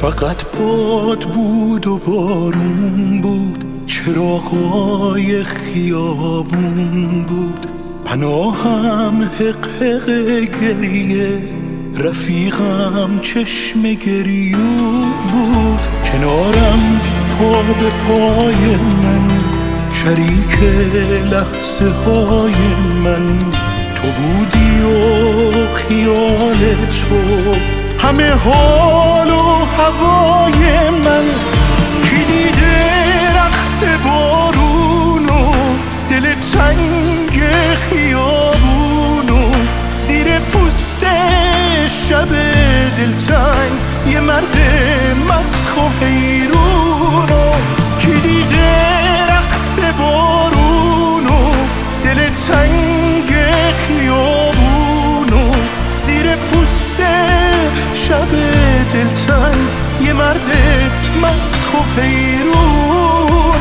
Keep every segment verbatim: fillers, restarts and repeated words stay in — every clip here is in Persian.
فقط باد بود و بارون بود، چراغای خیابون بود، پناهم حق حق گریه، رفیقم چشم گریون بود، کنارم پا به پای من، شریک لحظه های من، تو بودی و خیال تو همه حال و هوای من. کی دیده رقص بارونو، دل تنگ خیابونو، زیر پوست شب دلتنگ یه مرد مسخ و حیرونو. کی دیده رقص بارونو، دل تنگ خیابونو، زیر پوست شب دلتنگ یه مرد مسخ و حیرونو.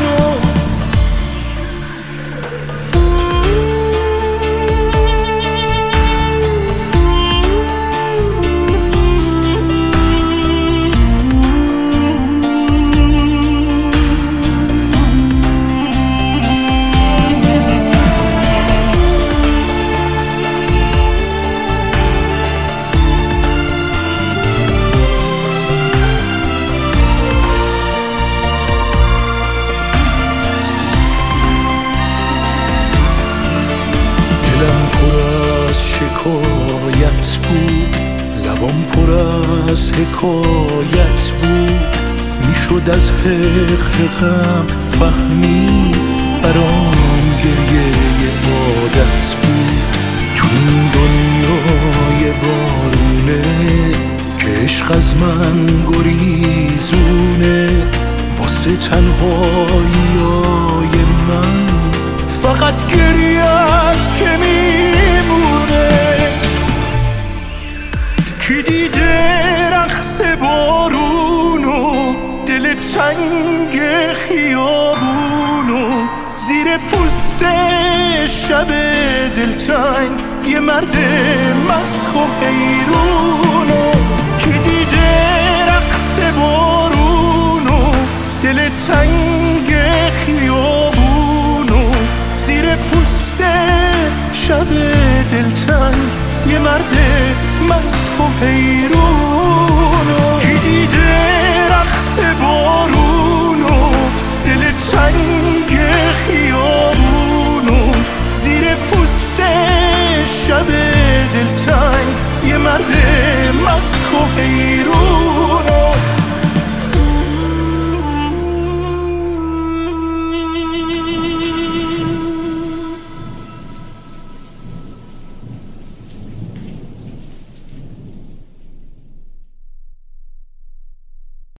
شکایت بود، لبام پر از حکایت بود، میشد از حق غم فهمید برام گریه عادت بود. تو این دنیای وارونه که عشق از من گریزونه، واسه تنهاییای من فقط گریه است که میمونه. کی دیده رقص بارونو، دل تنگ خیابونو، زیر پوست شب دلتنگ یه مرد مسخ و حیرونو. کی دیده رقص بارونو، دل تنگ خیابونو، زیر پوست شب دلتنگ یه مرد مسخ و حیرون.